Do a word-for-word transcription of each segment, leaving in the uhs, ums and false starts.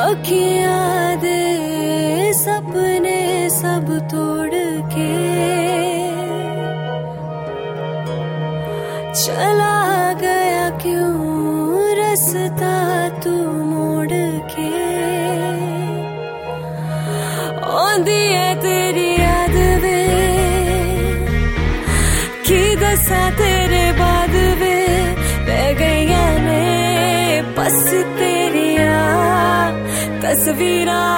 अखियां दे सपने सब तोड़ के चला गया क्यों रास्ता तू मोड़ के। आंदी है तेरी याद वे की दसा तेरे बाद वे रह गईया ने बस तेरिया तस्वीरां।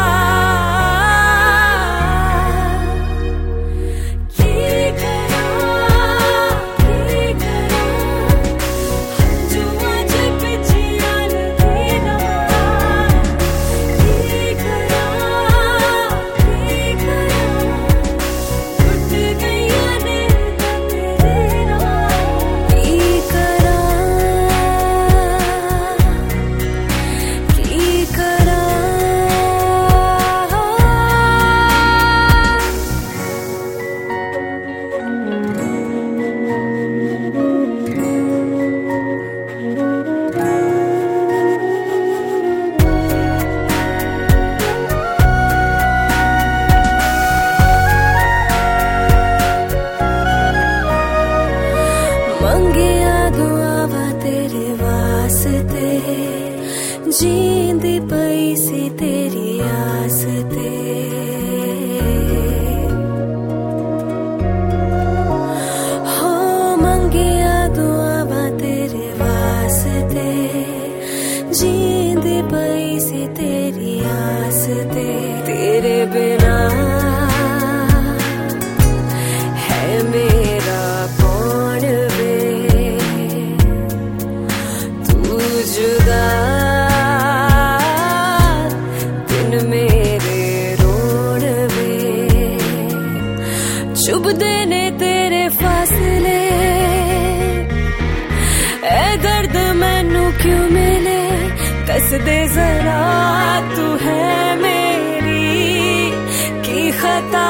मंगिया दुआवा तेरे वास्ते जींदी पई सी तेरी आसते। हो मंगिया दुआवा तेरे वास्ते जींदी पई सी तेरी आसते। तेरे बिना है मेरा कौन जुदा दिन मेरे रोड वे चुभदे ने तेरे फासले। ए दर्द मैनू क्यों मिले दस दे जरा तू है मेरी की खता।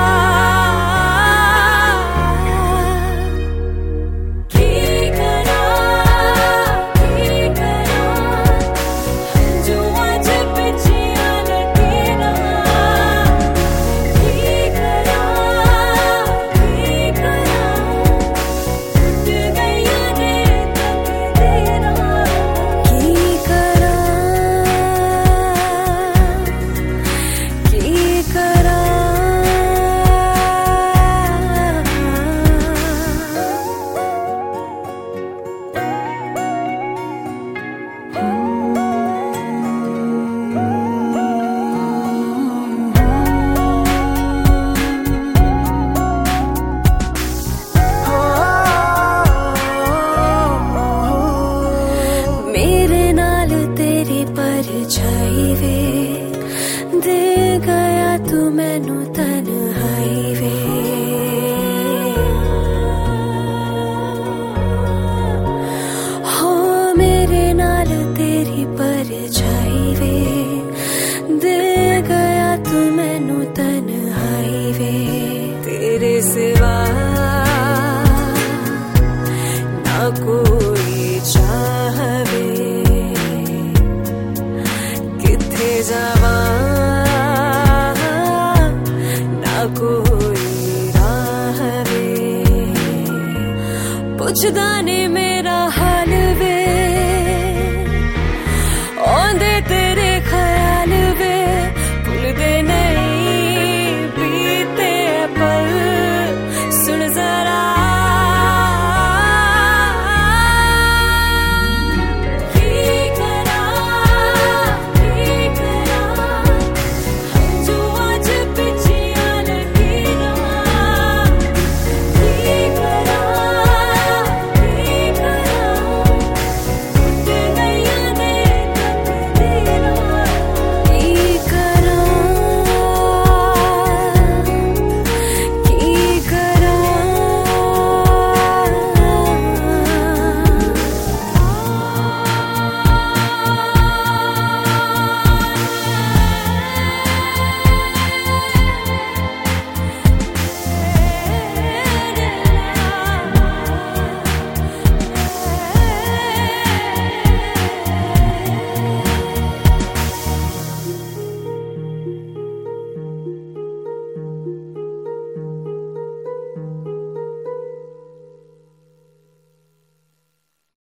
परछाई वे दे गया तू मैनू तन्हाई वे। हो मेरे नाल तेरी परछाई वे दे गया तू मैनू तन्हाई वे। तेरे सिवा ना कोई चाहवे ना कोई राह वे। पुछदा ने मेरा हाल